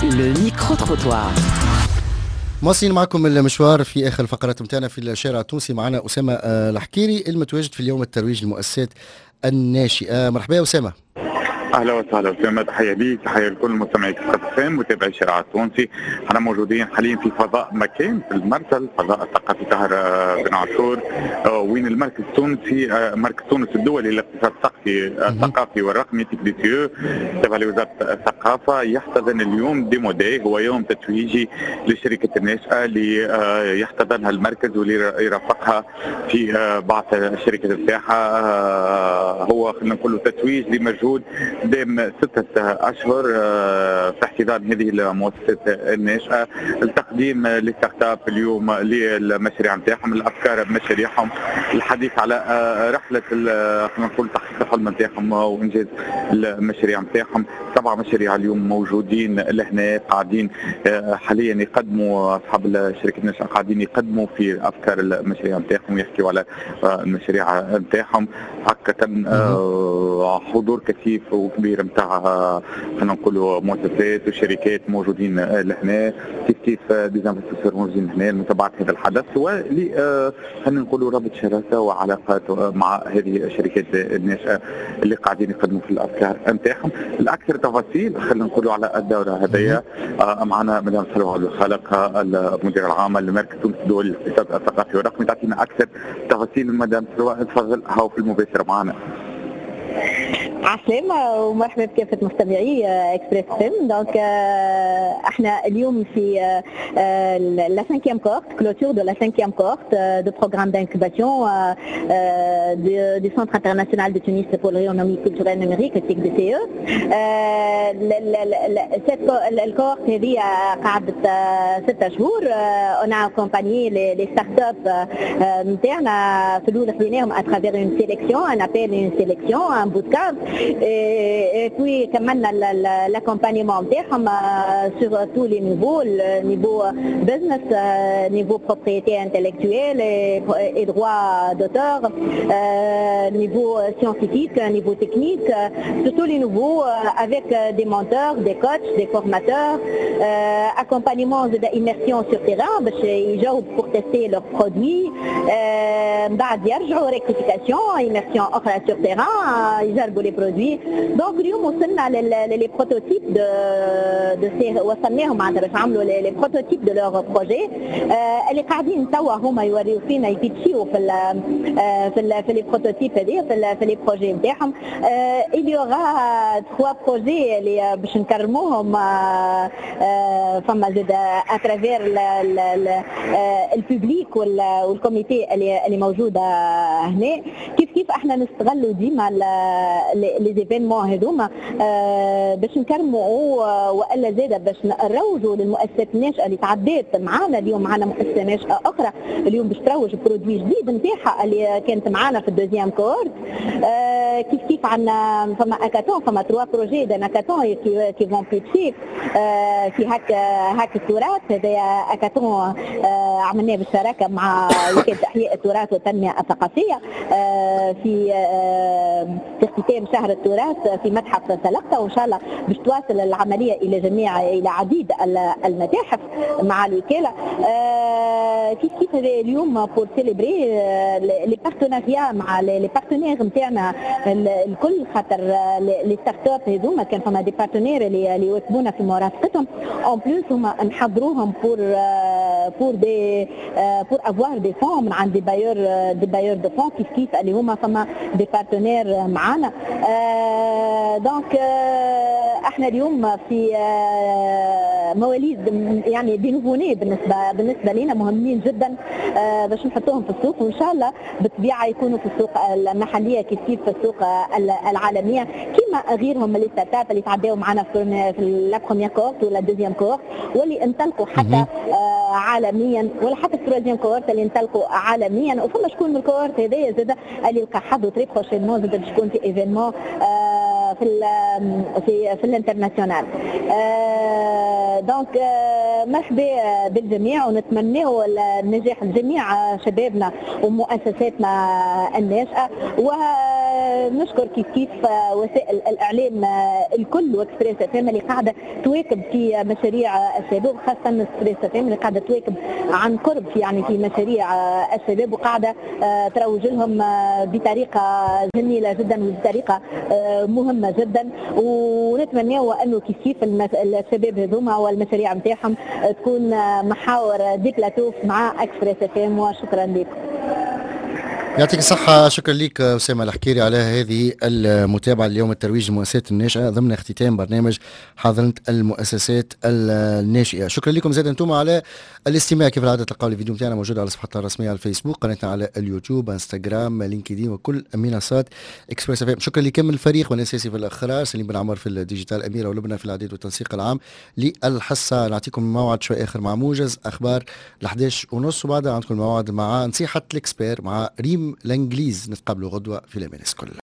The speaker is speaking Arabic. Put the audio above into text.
Le micro-trottoir. مواصلين معكم المشوار في اخر الفقرات نتاعنا في الشارع التونسي. معنا اسامه الحكيري المتواجد في اليوم الترويج للمؤسسات الناشئه. مرحبا يا اسامه. اهلا وسهلا اسامه، تحيه ليك، تحيه لكل مستمعي كفتفان متابعي الشارع التونسي. احنا موجودين حاليا في فضاء مكان في المرسل، فضاء الثقافي طاهر بن عاشور، وين المركز التونسي مركز تونس الدولي للاقتصاد الثقافي والرقمي تكنيسيو تبع لوزاره الثقافه يحتضن اليوم ديمودي، هو يوم تتويجي للشركه الناشئه اللي يحتضنها المركز واللي يرافقها في بعض الشركات نتاعها. هو خلينا نقولوا تتويج لمجهود دام 6 أشهر في احتضان هذه المؤسسات الناشئة، التقديم للستارت اب اليوم للمشاريع نتاعهم، الافكار بمشاريعهم، الحديث على رحله خلينا نقول تحقيق الحلم نتاعهم وانجاز المشاريع نتاعهم. 7 مشاريع اليوم موجودين لهنا قاعدين حاليا يقدموا، اصحاب الشركه الناشئه قاعدين يقدموا في افكار المشاريع نتاعهم ويحكيوا على المشاريع نتاعهم. هكا حضور كثيف وكبير نتاع خلينا نقولوا مؤسسات وشركات موجودين لهنا، كيف ديزانفستيسور موجودين هنا لمتابعه هذا الحدث ولي خلينا نقولوا ربط شراكه وعلاقات مع هذه الشركات الناشئه اللي قاعدين يقدموا في الافكار نتاعهم. الاكثر تفاصيل خلينا نقولوا على الدوره هذه معنا مدام سلوى الخالق المدير العام لمركز تونس الدولي للاقتصاد الثقافي والرقمي. تعطينا اكثر تفاصيل مدام سلوى، تفضل هاو في المباشره معنا. عسلامة ومرحبا بكافة مستمعي اكسبريس فيلم. دونك احنا اليوم في la 5e cohorte, clôture de la 5e cohorte de programme d'incubation du Centre international de Tunis pour le rayonnement culturel numérique, CICDTE. cette cohorte هذه قعدت 6 شهور. on a accompagné les startups نتاعنا في الاول خليناهم à travers une sélection, un appel et une sélection, un bootcamp. Et puis كملنا l'accompagnement نتاعهم sur tous les niveaux, le niveau business, niveau propriété intellectuelle et droit d'auteur, niveau scientifique, niveau technique, sur tous les niveaux avec des mentors, des coachs, des formateurs, accompagnement d'immersion sur terrain باش يجاوب pour tester leurs produits, بعد يرجعوا rectification, immersion أخرى sur terrain, يجربوا les produits. Donc اليوم وصلنا les prototypes de وصلناهم عندنا باش عملوا les prototypes de leur projet اللي قاعدين توا هما يوريو فينا يبيتشيو في les prototypes هذي في les projets نتاعهم. il y aura 3 projets اللي باش نكرموهم فما زاد à travers الببليك والكوميتي اللي موجوده هنا. كيف احنا نستغلوا ديما لي زيفينمون هذوما باش نكرموا والا زاده باش نروجوا للمؤسسات الناشئه اللي تعدات معانا. اليوم معانا مؤسسه ناشئه اخرى اليوم باش تروج برودوي جديد نتاعها اللي كانت معانا في الدوزيام كورد. كيف عندنا فما اكاتون، فما 3 بروجي دان اكاتون كي فون بيتشي في هاك التراث. هذا اكاتون عملناه بالشراكه مع وكاله احياء التراث والتنميه الثقافيه في اختتام شهر التراث في متحف سلقطة، وان شاء الله باش تواصل العمليه الى عديد المتاحف مع الوكاله. كيف اليوم بور سيليبري لي بارتناريا مع لي بارتنير نتاعنا الكل، خاطر لي ستارت اب هذوما كان فما دي بارتنير اللي يواكبونا في مرافقتهم. اون بلوس هما نحضروهم pour avoir des fonds من عند des bailleurs de fonds كيف اللي هما فما دي بارتنير معانا. دونك احنا اليوم في مواليد يعني دي نوفوني بالنسبه لنا مهمين جدا باش نحطوهم في السوق، وان شاء الله بالطبيعه يكونوا في السوق المحليه كيف في السوق العالميه كما غيرهم من الستارت اب اللي تعداوا معنا في لا بروميير كورت ولا دوزيام كورت واللي انطلقوا حتى عالميا، ولا حتى التروازيام كورت اللي انطلقوا عالميا. وفما شكون من الكورت هذايا زاد اللي لقى حظه تري بروشينمون زاد باش يكون في ايفينمون في الانترناسيونال. دونك مرحبا بالجميع ونتمنوا النجاح لجميع شبابنا ومؤسساتنا الناشئه. نشكر كيف وسائل الاعلام الكل واكسبريس اف ام اللي قاعده تواكب في مشاريع الشباب، خاصه اكسبريس اف ام اللي قاعده تواكب عن قرب يعني في مشاريع الشباب، وقاعده تروج لهم بطريقه جميله جدا وبطريقه مهمه جدا. ونتمنوا انه كيف الشباب هذوما والمشاريع نتاعهم تكون محاور ديبلاتو مع اكسبريس اف ام. وشكرا لكم. يعطيك الصحة. شكرا لك أسامة الحكيري على هذه المتابعة اليوم الترويج المؤسسات الناشئة ضمن اختتام برنامج حاضنة المؤسسات الناشئة. شكرا لكم زاد أنتم على الاستماع. كيف العادة تلقاو الفيديو متاعنا موجود على صفحتنا الرسمية على الفيسبوك، قناتنا على اليوتيوب، انستغرام، لينكدين وكل منصات اكسبريس اف ام. شكرا لكم الفريق والأساسي في الإخراج سليم بن عمر في الديجيتال، أميرة ولبنى في الإعداد والتنسيق العام للحصة. نعطيكم موعد شوي آخر مع موجز أخبار 11:30 وبعدها عندكم موعد مع نصيحة الإكسبير مع ريم الانجليز. نتقابلوا غدوه في الامانه.